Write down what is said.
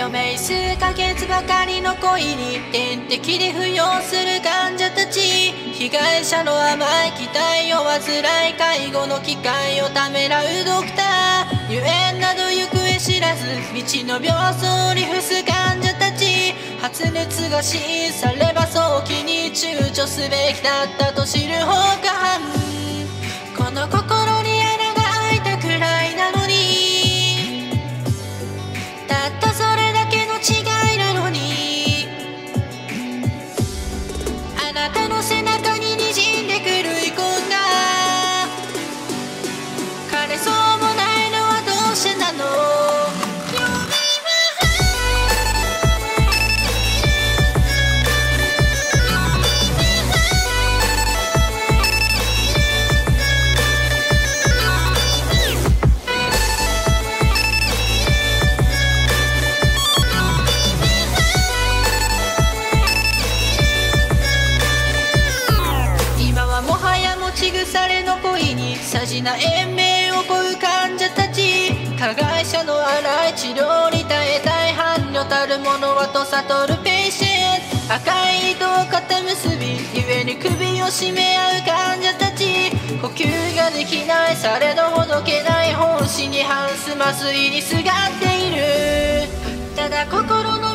余命数ヶ月ばかりの恋に点滴で服用する患者たち、被害者の甘い期待を患い、介護の機会をためらうドクター、入園など行方知らず道の病巣に伏す患者たち、発熱が指示されば早期に躊躇すべきだったと知る放火犯、この心に穴が開いたくらいなのに、たったそれだけの違いなのに、あなたの背中に滲んでくる遺恨が枯れそうもないのはどうしてなの。仕草れの恋にさじな延命を乞う患者たち、加害者の荒い治療に耐えたい伴侶たるものはと悟るペイシェント、赤い糸を肩結び故に首を絞め合う患者たち、呼吸ができないされどほどけない本心に反す麻酔にすがっている、ただ心の